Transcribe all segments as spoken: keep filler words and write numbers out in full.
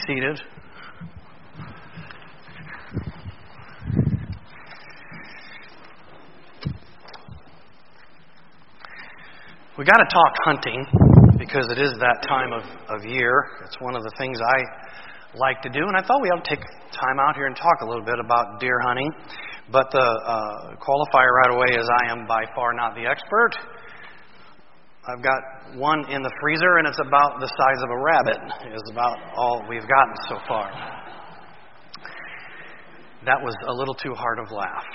seated. We got to talk hunting because it is that time of, of year. It's one of the things I like to do, and I thought we ought to take time out here and talk a little bit about deer hunting. But the uh, qualifier right away is I am by far not the expert. I've got one in the freezer, and it's about the size of a rabbit, is about all we've gotten so far. That was a little too hard of laugh.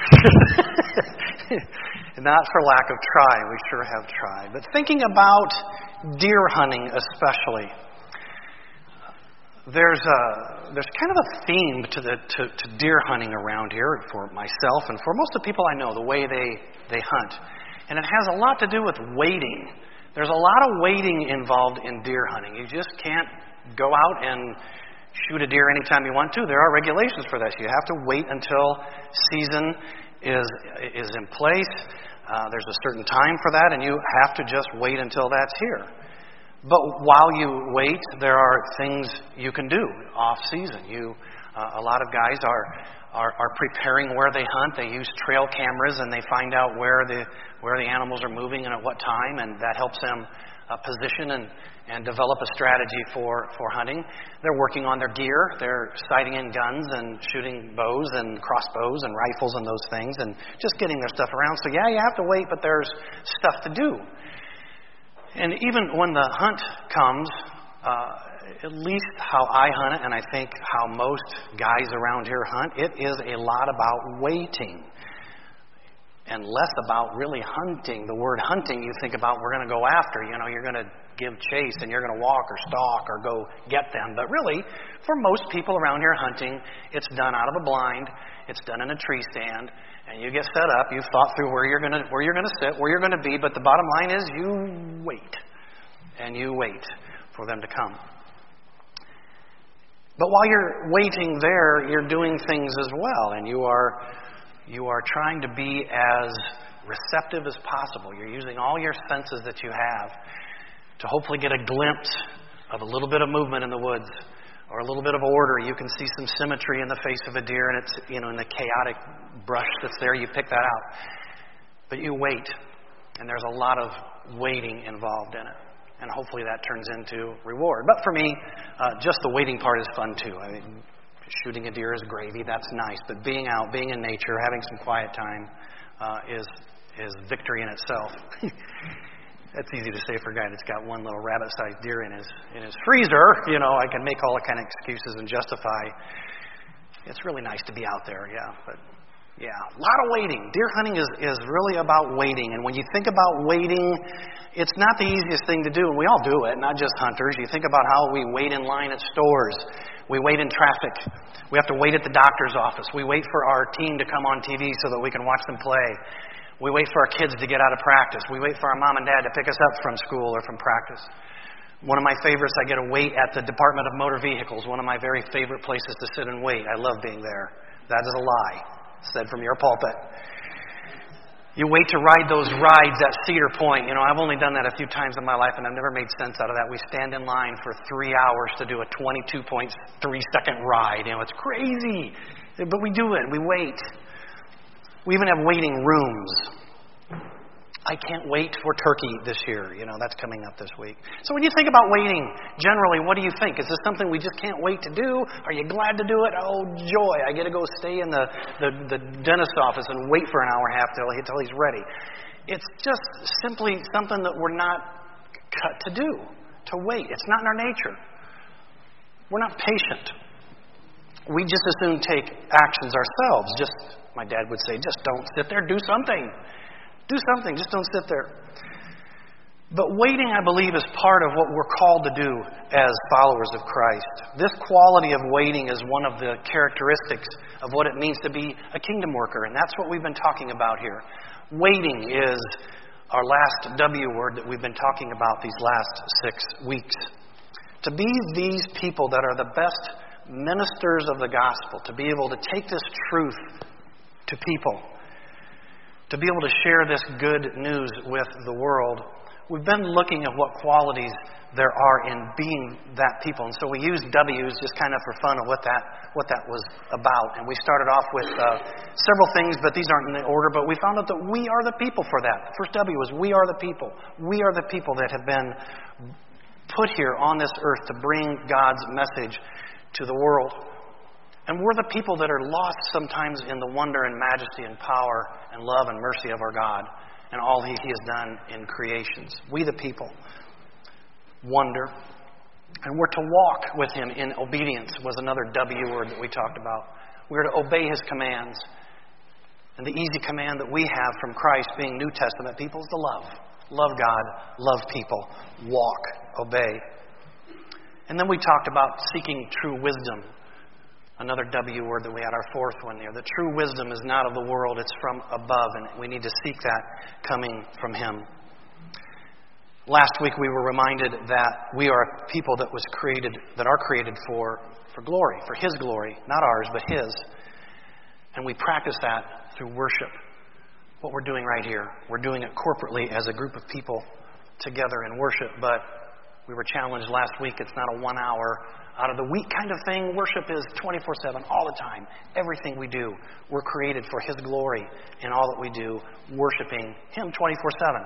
Not for lack of trying, we sure have tried. But thinking about deer hunting especially, there's a there's kind of a theme to the to, to deer hunting around here for myself and for most of the people I know, the way they, they hunt. And it has a lot to do with waiting. There's a lot of waiting involved in deer hunting. You just can't go out and shoot a deer anytime you want to. There are regulations for that. You have to wait until season is is in place. Uh, there's a certain time for that, and you have to just wait until that's here. But while you wait, there are things you can do off season. You, uh, a lot of guys are, are are preparing where they hunt. They use trail cameras, and they find out where the where the animals are moving and at what time, and that helps them uh, position and. and develop a strategy for, for hunting. They're working on their gear. They're sighting in guns and shooting bows and crossbows and rifles and those things and just getting their stuff around. So yeah, you have to wait, but there's stuff to do. And even when the hunt comes, uh, at least how I hunt it, and I think how most guys around here hunt, it is a lot about waiting and less about really hunting. The word hunting, you think about we're going to go after. You know, you're going to give chase and you're going to walk or stalk or go get them. But really, for most people around here hunting, it's done out of a blind. It's done in a tree stand, and you get set up. You've thought through where you're going to where you're going to sit, where you're going to be. But the bottom line is, you wait, and you wait for them to come. But while you're waiting there, you're doing things as well, and you are. You are trying to be as receptive as possible. You're using all your senses that you have to hopefully get a glimpse of a little bit of movement in the woods or a little bit of order. You can see some symmetry in the face of a deer, and it's, you know, in the chaotic brush that's there, you pick that out. But you wait, and there's a lot of waiting involved in it. And hopefully that turns into reward. But for me, uh, just the waiting part is fun too. I mean, shooting a deer is gravy, that's nice. But being out, being in nature, having some quiet time uh, is is victory in itself. That's easy to say for a guy that's got one little rabbit-sized deer in his in his freezer. You know, I can make all the kind of excuses and justify. It's really nice to be out there, yeah. But yeah, a lot of waiting. Deer hunting is, is really about waiting. And when you think about waiting, it's not the easiest thing to do. And we all do it, not just hunters. You think about how we wait in line at stores. We wait in traffic. We have to wait at the doctor's office. We wait for our team to come on T V so that we can watch them play. We wait for our kids to get out of practice. We wait for our mom and dad to pick us up from school or from practice. One of my favorites, I get to wait at the Department of Motor Vehicles, one of my very favorite places to sit and wait. I love being there. That is a lie, said from your pulpit. You wait to ride those rides at Cedar Point. You know, I've only done that a few times in my life, and I've never made sense out of that. We stand in line for three hours to do a twenty-two point three second ride. You know, it's crazy. But we do it. We wait. We even have waiting rooms. I can't wait for turkey this year. You know, that's coming up this week. So when you think about waiting, generally, what do you think? Is this something we just can't wait to do? Are you glad to do it? Oh, joy. I get to go stay in the, the, the dentist's office and wait for an hour and a half till, he, till he's ready. It's just simply something that we're not cut to do, to wait. It's not in our nature. We're not patient. We just as soon take actions ourselves. Just, my dad would say, just don't sit there. Do something. Do something. Just don't sit there. But waiting, I believe, is part of what we're called to do as followers of Christ. This quality of waiting is one of the characteristics of what it means to be a kingdom worker, and that's what we've been talking about here. Waiting is our last W word that we've been talking about these last six weeks. To be these people that are the best ministers of the gospel, to be able to take this truth to people, to be able to share this good news with the world, we've been looking at what qualities there are in being that people. And so we used W's just kind of for fun of what that what that was about. And we started off with uh, several things, but these aren't in the order. But we found out that we are the people for that. The first W was we are the people. We are the people that have been put here on this earth to bring God's message to the world. And we're the people that are lost sometimes in the wonder and majesty and power and love and mercy of our God and all He, he has done in creations. We the people wonder. And we're to walk with Him in obedience was another W word that we talked about. We're to obey His commands. And the easy command that we have from Christ, being New Testament people, is to love. Love God, love people, walk, obey. And then we talked about seeking true wisdom. Another W word that we had, our fourth one there. The true wisdom is not of the world, it's from above, and we need to seek that coming from Him. Last week we were reminded that we are a people that was created, that are created for, for glory, for His glory, not ours, but His. And we practice that through worship. What we're doing right here. We're doing it corporately as a group of people together in worship, but we were challenged last week. It's not a one hour out of the week kind of thing. Worship is twenty-four seven, all the time. Everything we do, we're created for His glory in all that we do, worshiping Him twenty-four seven.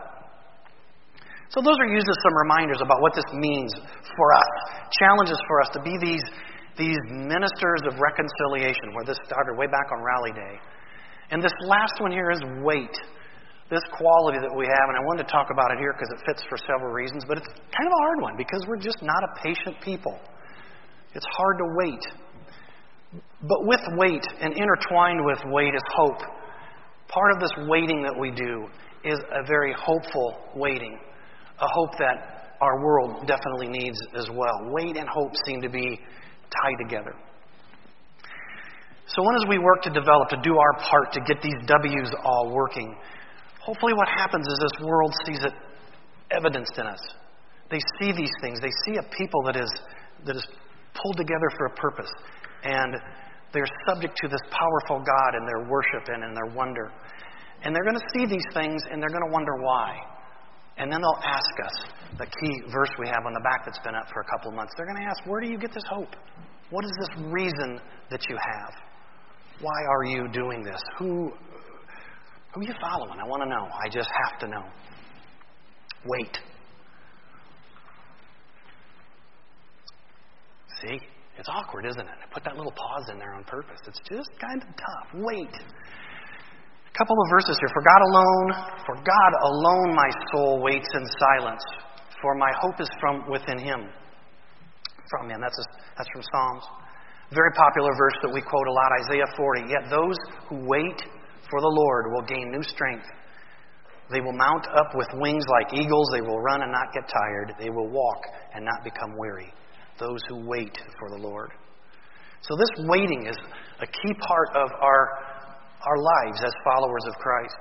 So those are used as some reminders about what this means for us. Challenges for us to be these, these ministers of reconciliation, where this started way back on Rally Day. And this last one here is wait. This quality that we have, and I wanted to talk about it here because it fits for several reasons, but it's kind of a hard one because we're just not a patient people. It's hard to wait. But with wait, and intertwined with wait, is hope. Part of this waiting that we do is a very hopeful waiting. A hope that our world definitely needs as well. Wait and hope seem to be tied together. So when as we work to develop, to do our part to get these W's all working, hopefully what happens is this world sees it evidenced in us. They see these things. They see a people that is that is pulled together for a purpose. And they're subject to this powerful God in their worship and in their wonder. And they're going to see these things and they're going to wonder why. And then they'll ask us, the key verse we have on the back that's been up for a couple of months, they're going to ask, where do you get this hope? What is this reason that you have? Why are you doing this? Who, who are you following? I want to know. I just have to know. Wait. See? It's awkward, isn't it? I put that little pause in there on purpose. It's just kind of tough. Wait. A couple of verses here. For God alone, for God alone my soul waits in silence, for my hope is from within Him. From Him. That's, a, that's from Psalms. Very popular verse that we quote a lot, Isaiah forty. Yet those who wait for the Lord will gain new strength. They will mount up with wings like eagles. They will run and not get tired. They will walk and not become weary. Those who wait for the Lord. So this waiting is a key part of our, our lives as followers of Christ.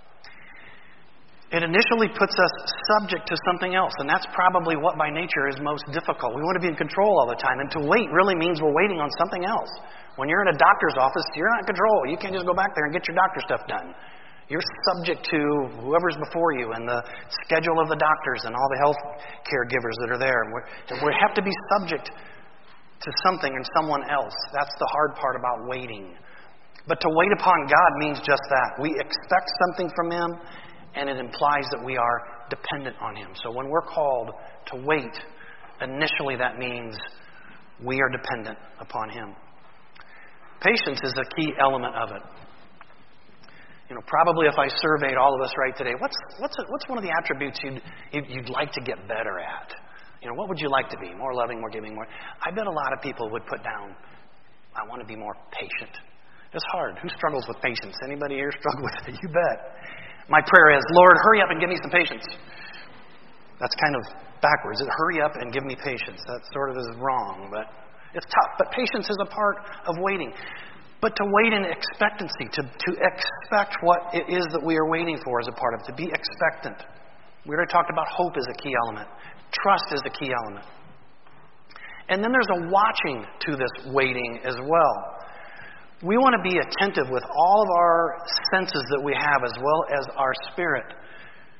It initially puts us subject to something else, and that's probably what by nature is most difficult. We want to be in control all the time, and to wait really means we're waiting on something else. When you're in a doctor's office, you're not in control. You can't just go back there and get your doctor stuff done. You're subject to whoever's before you and the schedule of the doctors and all the health caregivers that are there. And, and we have to be subject to something and someone else. That's the hard part about waiting. But to wait upon God means just that. We expect something from Him, and it implies that we are dependent on Him. So when we're called to wait, initially that means we are dependent upon Him. Patience is a key element of it. You know, probably if I surveyed all of us right today, what's what's a, what's one of the attributes you'd, you'd you'd like to get better at? You know, what would you like to be? More loving, more giving, more. I bet a lot of people would put down, I want to be more patient. It's hard. Who struggles with patience? Anybody here struggle with it? You bet. My prayer is, Lord, hurry up and give me some patience. That's kind of backwards. It hurry up and give me patience. That sort of is wrong, but it's tough. But patience is a part of waiting. But to wait in expectancy, to, to expect what it is that we are waiting for is a part of it, to be expectant. We already talked about hope as a key element. Trust is a key element. And then there's a watching to this waiting as well. We want to be attentive with all of our senses that we have as well as our spirit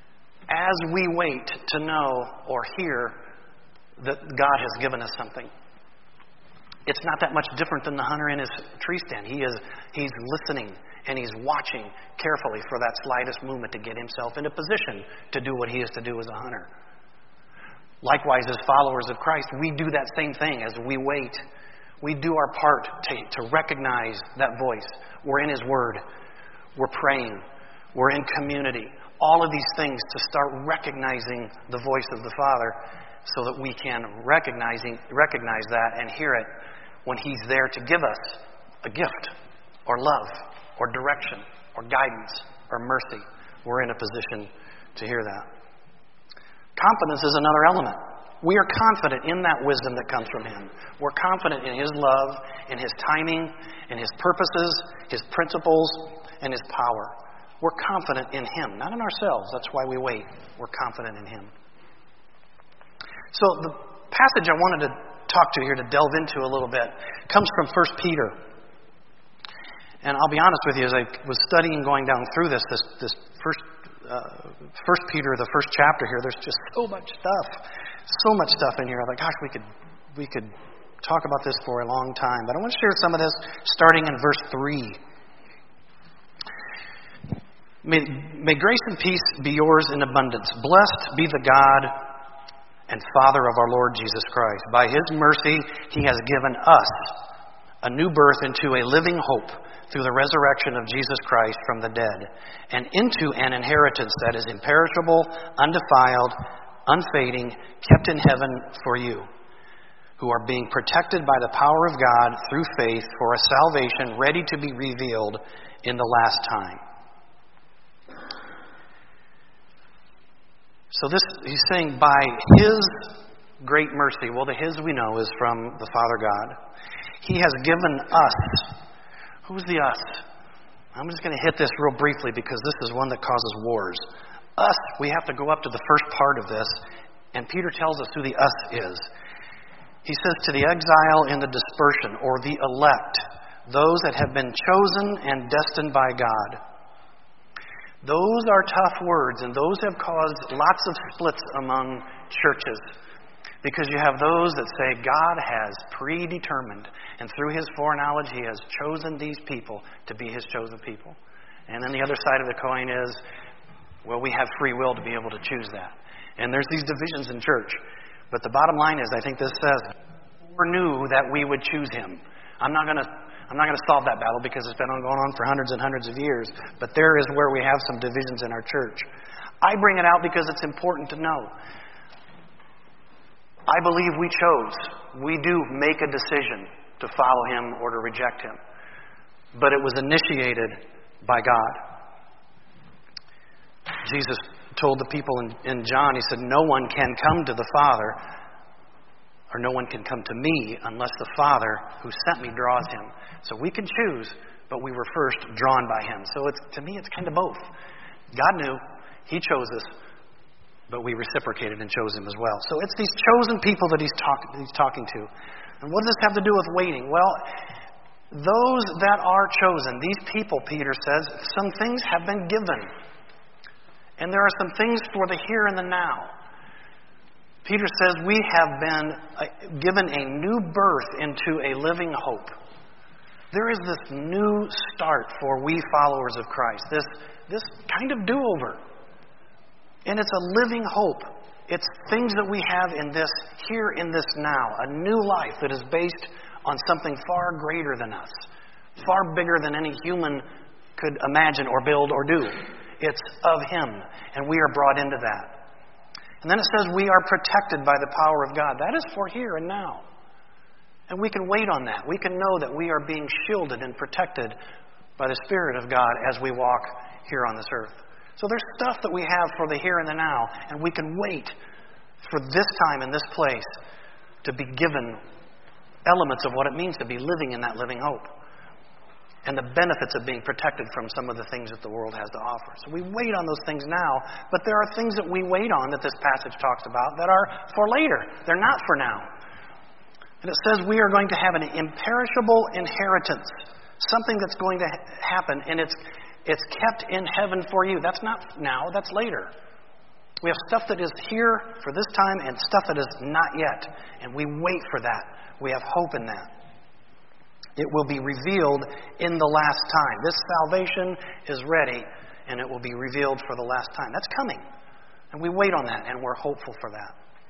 as we wait to know or hear that God has given us something. It's not that much different than the hunter in his tree stand. He is, he's listening and he's watching carefully for that slightest movement to get himself into position to do what he is to do as a hunter. Likewise, as followers of Christ, we do that same thing as we wait. We do our part to, to recognize that voice. We're in His Word. We're praying. We're in community. All of these things to start recognizing the voice of the Father so that we can recognizing, recognize that and hear it when He's there to give us a gift or love or direction or guidance or mercy. We're in a position to hear that. Confidence is another element. We are confident in that wisdom that comes from Him. We're confident in His love, in His timing, in His purposes, His principles, and His power. We're confident in Him, not in ourselves. That's why we wait. We're confident in Him. So the passage I wanted to talk to here, to delve into a little bit, comes from First Peter. And I'll be honest with you, as I was studying going down through this, this, this first, uh, First Peter, the first chapter here, there's just so much stuff. So much stuff in here. I'm like, gosh, we could we could talk about this for a long time. But I want to share some of this starting in verse three. May, may grace and peace be yours in abundance. Blessed be the God and Father of our Lord Jesus Christ. By His mercy, He has given us a new birth into a living hope through the resurrection of Jesus Christ from the dead, and into an inheritance that is imperishable, undefiled, unfading, kept in heaven for you, who are being protected by the power of God through faith for a salvation ready to be revealed in the last time. So this, he's saying, by His great mercy, well, the His we know is from the Father God. He has given us. Who's the us? I'm just going to hit this real briefly because this is one that causes wars. Us, we have to go up to the first part of this, and Peter tells us who the us is. He says, to the exile in the dispersion, or the elect, those that have been chosen and destined by God. Those are tough words, and those have caused lots of splits among churches. Because you have those that say God has predetermined, and through His foreknowledge He has chosen these people to be His chosen people. And then the other side of the coin is, well, we have free will to be able to choose that. And there's these divisions in church. But the bottom line is, I think this says, we knew that we would choose Him. I'm not going to I'm not going to solve that battle because it's been going on for hundreds and hundreds of years. But there is where we have some divisions in our church. I bring it out because it's important to know. I believe we chose. We do make a decision to follow Him or to reject Him. But it was initiated by God. Jesus told the people in, in John, He said, no one can come to the Father, or no one can come to me unless the Father who sent me draws him. So we can choose, but we were first drawn by Him. So it's, to me, it's kind of both. God knew. He chose us, but we reciprocated and chose Him as well. So it's these chosen people that he's, talk, he's talking to. And what does this have to do with waiting? Well, those that are chosen, these people, Peter says, some things have been given. And there are some things for the here and the now. Peter says we have been given a new birth into a living hope. There is this new start for we followers of Christ. This, this kind of do-over. And it's a living hope. It's things that we have in this, here in this now. A new life that is based on something far greater than us. Far bigger than any human could imagine or build or do. It's of Him. And we are brought into that. And then it says we are protected by the power of God. That is for here and now. And we can wait on that. We can know that we are being shielded and protected by the Spirit of God as we walk here on this earth. So there's stuff that we have for the here and the now, and we can wait for this time and this place to be given elements of what it means to be living in that living hope and the benefits of being protected from some of the things that the world has to offer. So we wait on those things now, but there are things that we wait on that this passage talks about that are for later. They're not for now. And it says we are going to have an imperishable inheritance, something that's going to happen, and it's It's kept in heaven for you. That's not now, that's later. We have stuff that is here for this time and stuff that is not yet. And we wait for that. We have hope in that. It will be revealed in the last time. This salvation is ready, and it will be revealed for the last time. That's coming. And we wait on that, and we're hopeful for that.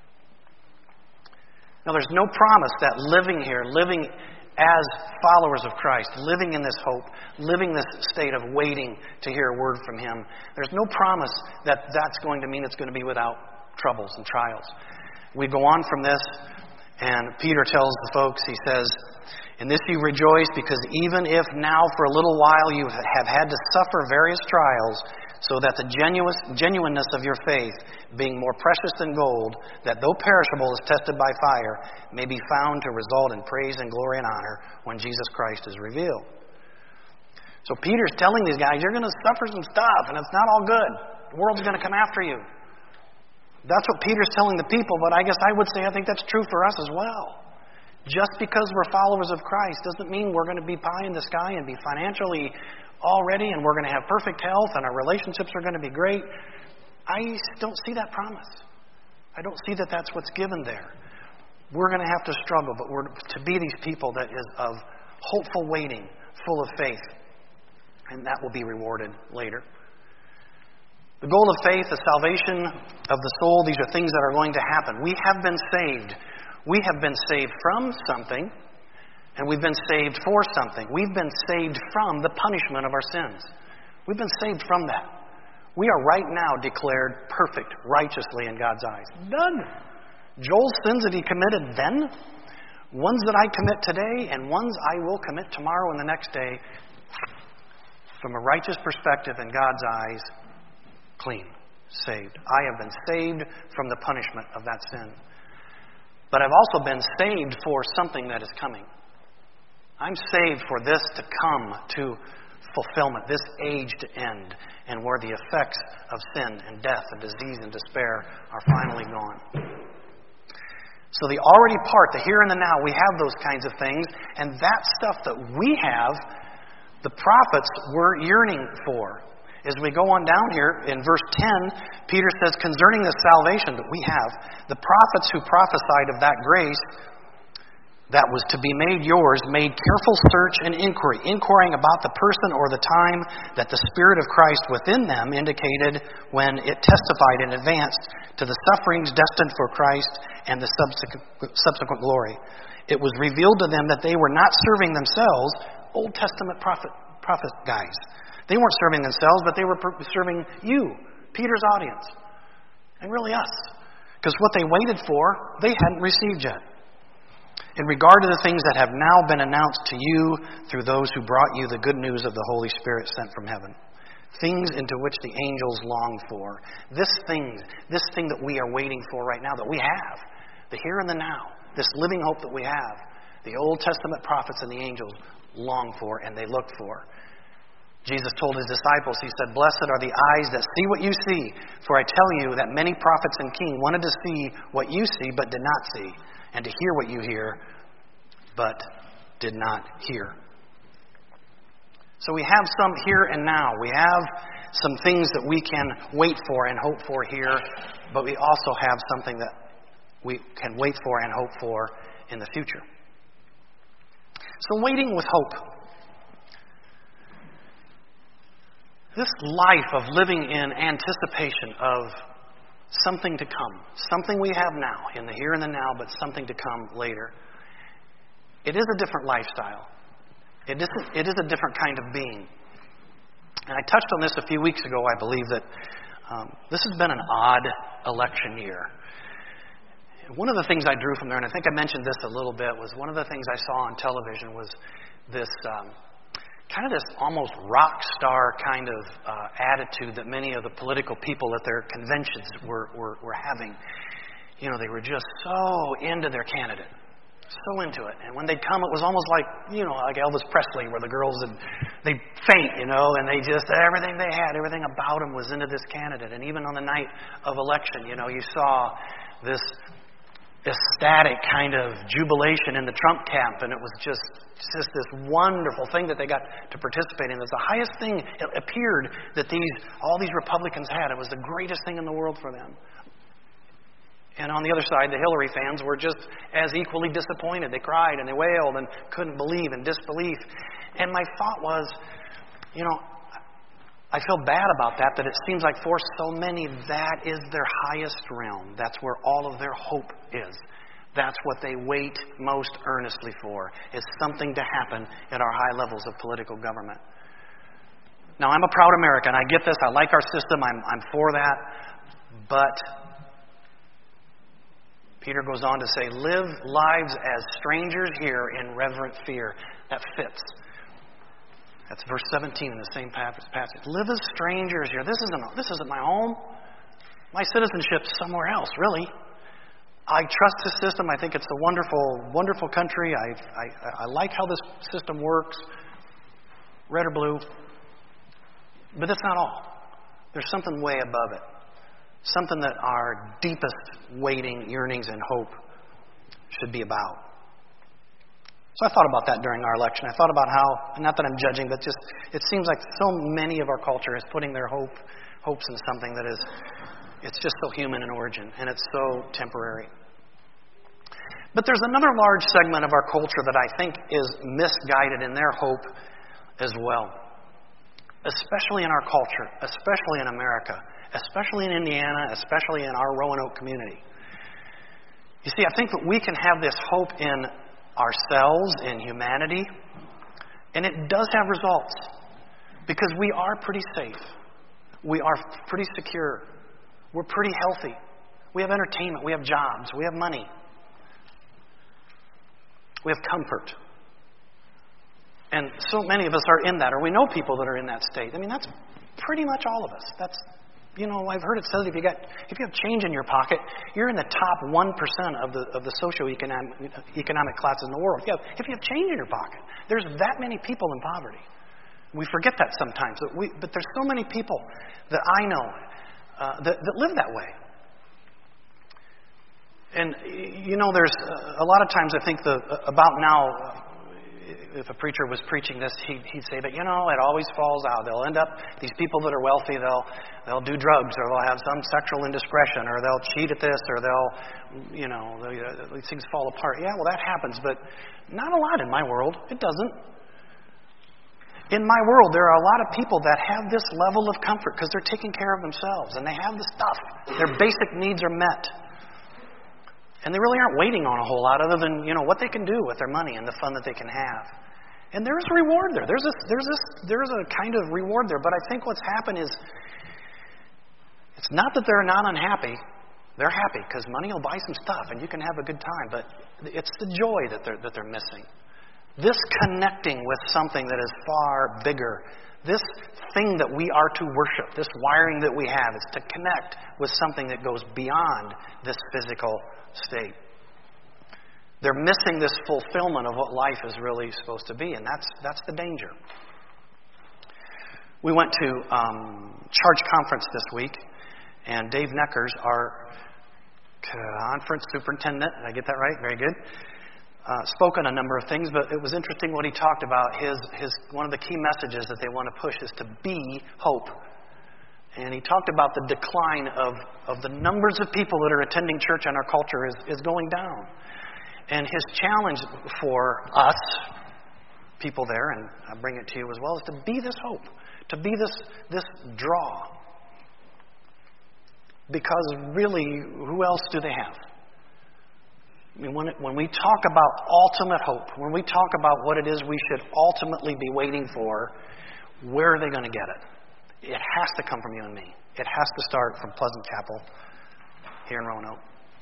Now, there's no promise that living here, living as followers of Christ, living in this hope, living this state of waiting to hear a word from Him, there's no promise that that's going to mean it's going to be without troubles and trials. We go on from this, and Peter tells the folks, he says, "In this you rejoice, because even if now for a little while you have had to suffer various trials, so that the genuineness of your faith, being more precious than gold, that though perishable is tested by fire, may be found to result in praise and glory and honor when Jesus Christ is revealed." So Peter's telling these guys, you're going to suffer some stuff, and it's not all good. The world's going to come after you. That's what Peter's telling the people, but I guess I would say I think that's true for us as well. Just because we're followers of Christ doesn't mean we're going to be pie in the sky and be financially all ready and we're going to have perfect health and our relationships are going to be great. I don't see that promise. I don't see that that's what's given there. We're going to have to struggle, but we're to be these people that is of hopeful waiting, full of faith, and that will be rewarded later. The goal of faith, the salvation of the soul, these are things that are going to happen. We have been saved. We have been saved from something, and we've been saved for something. We've been saved from the punishment of our sins. We've been saved from that. We are right now declared perfect, righteously in God's eyes. Done. Joel's sins that he committed then, ones that I commit today, and ones I will commit tomorrow and the next day, from a righteous perspective in God's eyes, clean, saved. I have been saved from the punishment of that sin. But I've also been saved for something that is coming. I'm saved for this to come to fulfillment, this age to end, and where the effects of sin and death and disease and despair are finally gone. So the already part, the here and the now, we have those kinds of things, and that stuff that we have, the prophets were yearning for. As we go on down here, in verse ten, Peter says, concerning the salvation that we have, the prophets who prophesied of that grace that was to be made yours made careful search and inquiry, inquiring about the person or the time that the Spirit of Christ within them indicated when it testified in advance to the sufferings destined for Christ and the subsequent, subsequent glory. It was revealed to them that they were not serving themselves, Old Testament prophet, prophet guys. They weren't serving themselves, but they were serving you, Peter's audience, and really us. Because what they waited for, they hadn't received yet. In regard to the things that have now been announced to you through those who brought you the good news of the Holy Spirit sent from heaven. Things into which the angels long for. This thing, this thing that we are waiting for right now, that we have, the here and the now, this living hope that we have, the Old Testament prophets and the angels long for and they look for. Jesus told his disciples, he said, blessed are the eyes that see what you see, for I tell you that many prophets and kings wanted to see what you see, but did not see, and to hear what you hear, but did not hear. So we have some here and now. We have some things that we can wait for and hope for here, but we also have something that we can wait for and hope for in the future. So waiting with hope. This life of living in anticipation of something to come, something we have now, in the here and the now, but something to come later. It is a different lifestyle. It is, it is a different kind of being. And I touched on this a few weeks ago, I believe, that um, this has been an odd election year. One of the things I drew from there, and I think I mentioned this a little bit, was one of the things I saw on television was this um, kind of this almost rock star kind of uh, attitude that many of the political people at their conventions were, were, were having. You know, they were just so into their candidate. So into it. And when they'd come, it was almost like, you know, like Elvis Presley, where the girls would, they'd faint, you know, and they just, everything they had, everything about them was into this candidate. And even on the night of election, you know, you saw this ecstatic kind of jubilation in the Trump camp, and it was just, just this wonderful thing that they got to participate in. It was the highest thing, it appeared, that these all these Republicans had. It was the greatest thing in the world for them. And on the other side, the Hillary fans were just as equally disappointed. They cried and they wailed and couldn't believe and disbelief. And my thought was, you know, I feel bad about that, that it seems like for so many, that is their highest realm. That's where all of their hope is. That's what they wait most earnestly for, is something to happen at our high levels of political government. Now, I'm a proud American. I get this. I like our system. I'm, I'm for that. But Peter goes on to say, live lives as strangers here in reverent fear. That fits. That's verse seventeen in the same passage. Live as strangers here. This isn't, this isn't my home. My citizenship's somewhere else, really. I trust this system. I think it's a wonderful, wonderful country. I, I, I like how this system works, red or blue. But that's not all. There's something way above it. Something that our deepest waiting, yearnings, and hope should be about. So I thought about that during our election. I thought about how, not that I'm judging, but just it seems like so many of our culture is putting their hope, hopes in something that is, it's just so human in origin, and it's so temporary. But there's another large segment of our culture that I think is misguided in their hope as well. Especially in our culture, especially in America, especially in Indiana, especially in our Roanoke community. You see, I think that we can have this hope in ourselves, in humanity, and it does have results because we are pretty safe. We are pretty secure. We're pretty healthy. We have entertainment. We have jobs. We have money. We have comfort. And so many of us are in that, or we know people that are in that state. I mean, that's pretty much all of us. That's, you know, I've heard it said if you got if you have change in your pocket, you're in the top one percent of the of the socioeconomic economic classes in the world. If you, have, if you have change in your pocket, there's that many people in poverty. We forget that sometimes. But, we, but there's so many people that I know uh, that, that live that way. And, you know, there's uh, a lot of times I think the about now, uh, if a preacher was preaching this, he'd, he'd say, but, you know, it always falls out. They'll end up, these people that are wealthy, they'll they'll do drugs, or they'll have some sexual indiscretion, or they'll cheat at this, or they'll, you know, they, uh, these things fall apart. Yeah, well, that happens, but not a lot in my world. It doesn't. In my world, there are a lot of people that have this level of comfort because they're taking care of themselves, and they have the stuff. Their basic needs are met. And they really aren't waiting on a whole lot other than, you know, what they can do with their money and the fun that they can have. And there's a reward there. There's a, there's this, there's a kind of reward there. But I think what's happened is, it's not that they're not unhappy. They're happy because money will buy some stuff and you can have a good time. But it's the joy that they're, that they're missing. This connecting with something that is far bigger. This thing that we are to worship, this wiring that we have, is to connect with something that goes beyond this physical state. They're missing this fulfillment of what life is really supposed to be, and that's that's the danger. We went to um, Charge Conference this week, and Dave Neckers, our conference superintendent, did I get that right? Very good. Uh, spoke on a number of things, but it was interesting what he talked about. His his one of the key messages that they want to push is to be hope. And he talked about the decline of, of the numbers of people that are attending church in our culture is, is going down. And his challenge for us, people there, and I bring it to you as well, is to be this hope, to be this, this draw. Because really, who else do they have? I mean, when, it, when we talk about ultimate hope, when we talk about what it is we should ultimately be waiting for, where are they going to get it? It has to come from you and me. It has to start from Pleasant Chapel here in Roanoke.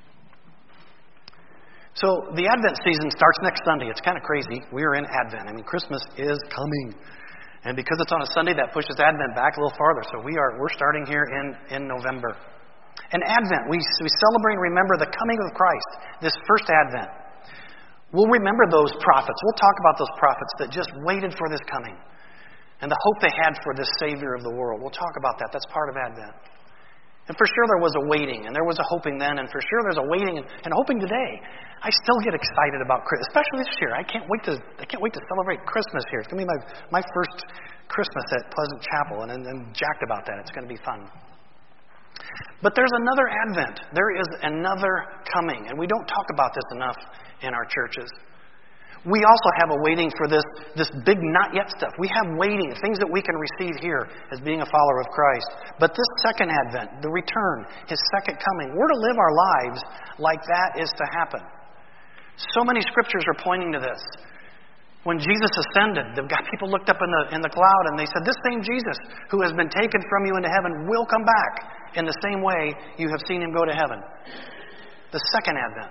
So the Advent season starts next Sunday. It's kind of crazy. We are in Advent. I mean, Christmas is coming. And because it's on a Sunday, that pushes Advent back a little farther. So we are, we're starting here in, in November. And Advent, we, we celebrate and remember the coming of Christ, this first Advent. We'll remember those prophets. We'll talk about those prophets that just waited for this coming and the hope they had for this Savior of the world. We'll talk about that. That's part of Advent. And for sure there was a waiting, and there was a hoping then, and for sure there's a waiting and, and hoping today. I still get excited about Christmas, especially this year. I can't wait to I can't wait to celebrate Christmas here. It's going to be my, my first Christmas at Pleasant Chapel, and I'm jacked about that. It's going to be fun. But there's another Advent. There is another coming, and we don't talk about this enough in our churches. We also have a waiting for this, this big not yet stuff. We have waiting, things that we can receive here as being a follower of Christ. But this second Advent, the return, His second coming, we're to live our lives like that is to happen. So many scriptures are pointing to this. When Jesus ascended, the people looked up in the, in the cloud and they said, this same Jesus who has been taken from you into heaven will come back in the same way you have seen Him go to heaven. The second Advent.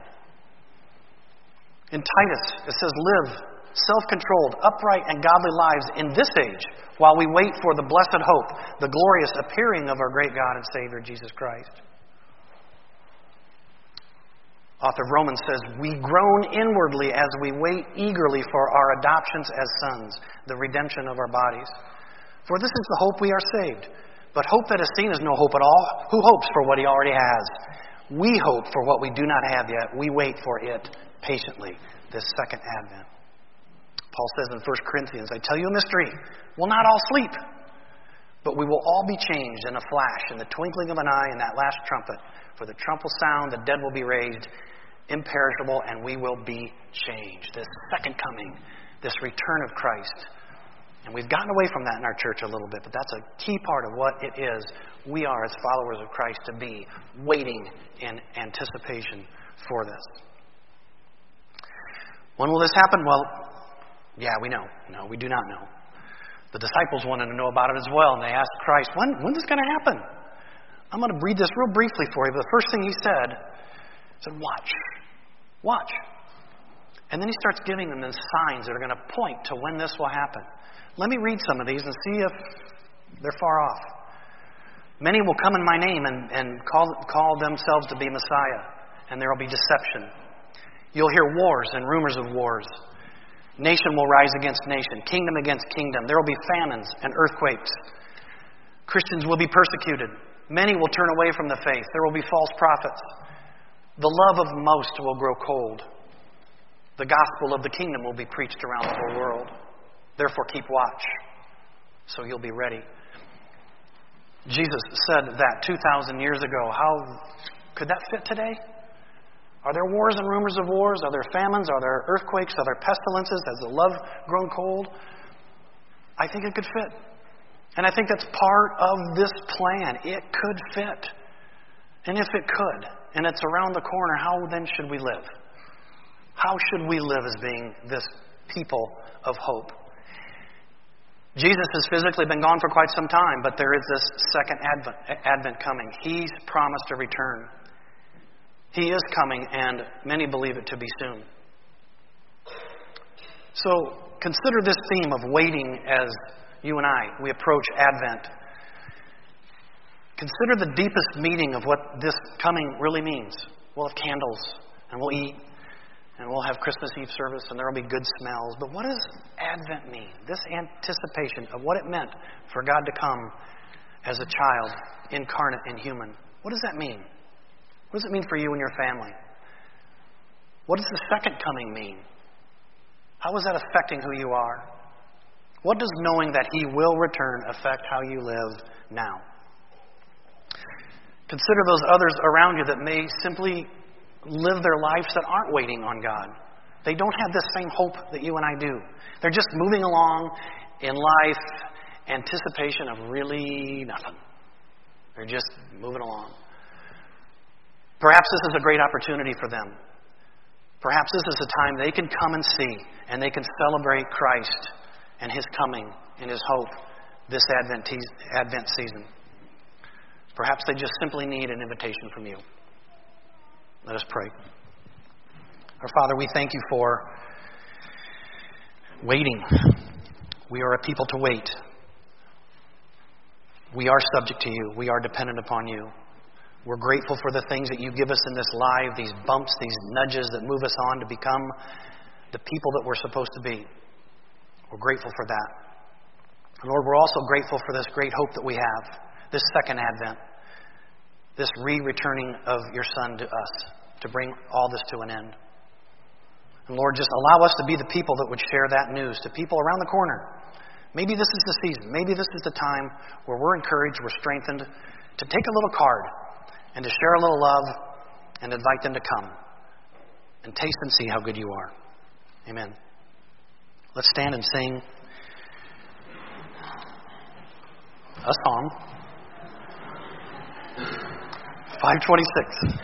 In Titus, it says, live self-controlled, upright, and godly lives in this age while we wait for the blessed hope, the glorious appearing of our great God and Savior, Jesus Christ. Author of Romans says, we groan inwardly as we wait eagerly for our adoptions as sons, the redemption of our bodies. For this is the hope we are saved. But hope that is seen is no hope at all. Who hopes for what he already has? We hope for what we do not have yet. We wait for it patiently, this second Advent. Paul says in First Corinthians, I tell you a mystery. We'll not all sleep, but we will all be changed in a flash, in the twinkling of an eye, in that last trumpet. For the trump will sound, the dead will be raised, imperishable, and we will be changed. This second coming, this return of Christ. And we've gotten away from that in our church a little bit, but that's a key part of what it is we are as followers of Christ to be, waiting in anticipation for this. When will this happen? Well, yeah, we know. No, we do not know. The disciples wanted to know about it as well, and they asked Christ, when, when is this going to happen? I'm going to read this real briefly for you, but the first thing he said, he said, watch. Watch. And then he starts giving them the signs that are going to point to when this will happen. Let me read some of these and see if they're far off. Many will come in my name and, and call, call themselves to be Messiah, and there will be deception. You'll hear wars and rumors of wars. Nation will rise against nation, kingdom against kingdom. There will be famines and earthquakes. Christians will be persecuted. Many will turn away from the faith. There will be false prophets. The love of most will grow cold. The gospel of the kingdom will be preached around the whole world. Therefore, keep watch, so you'll be ready. Jesus said that two thousand years ago. How could that fit today? Are there wars and rumors of wars? Are there famines? Are there earthquakes? Are there pestilences? Has the love grown cold? I think it could fit. And I think that's part of this plan. It could fit. And if it could, and it's around the corner, how then should we live? How should we live as being this people of hope? Jesus has physically been gone for quite some time, but there is this second advent, advent coming. He's promised a return. He is coming, and many believe it to be soon. So consider this theme of waiting as you and I, we approach Advent. Consider the deepest meaning of what this coming really means. We'll have candles, and we'll eat, and we'll have Christmas Eve service, and there will be good smells. But what does Advent mean? This anticipation of what it meant for God to come as a child, incarnate and human. What does that mean? What does it mean for you and your family? What does the second coming mean? How is that affecting who you are? What does knowing that He will return affect how you live now? Consider those others around you that may simply live their lives that aren't waiting on God. They don't have this same hope that you and I do. They're just moving along in life, anticipation of really nothing. They're just moving along. Perhaps this is a great opportunity for them. Perhaps this is a time they can come and see, and they can celebrate Christ and His coming and His hope this Advent, te- Advent season. Perhaps they just simply need an invitation from you. Let us pray. Our Father, we thank You for waiting. We are a people to wait. We are subject to You. We are dependent upon You. We're grateful for the things that You give us in this life, these bumps, these nudges that move us on to become the people that we're supposed to be. We're grateful for that. And Lord, we're also grateful for this great hope that we have, this second Advent. this re-returning of your Son to us, to bring all this to an end. And Lord, just allow us to be the people that would share that news to people around the corner. Maybe this is the season. Maybe this is the time where we're encouraged, we're strengthened to take a little card and to share a little love and invite them to come and taste and see how good you are. Amen. Let's stand and sing a song. five twenty-six.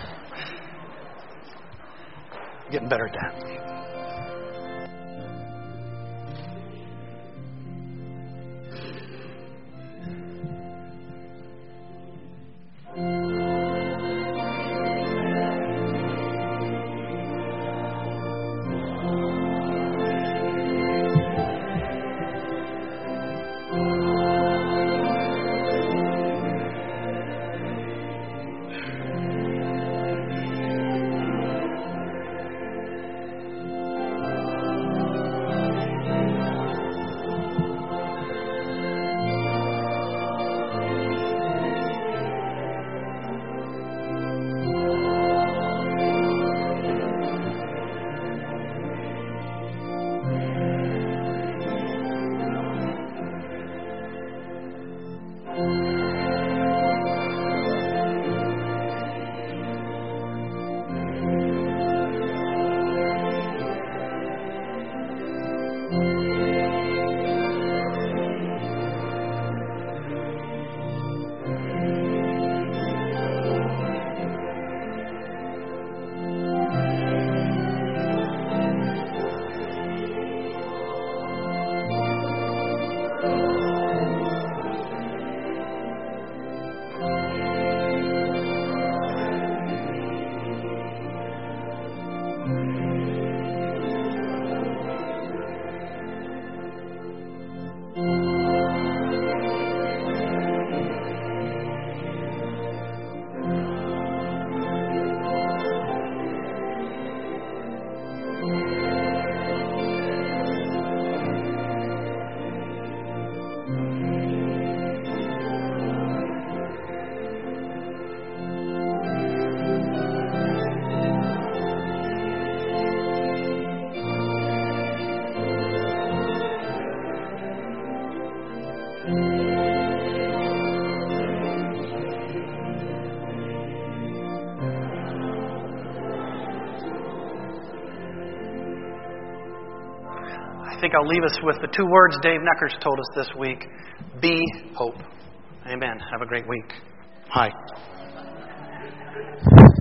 Getting better at that. I think I'll leave us with the two words Dave Neckers told us this week. Be hope. Amen. Have a great week. Hi.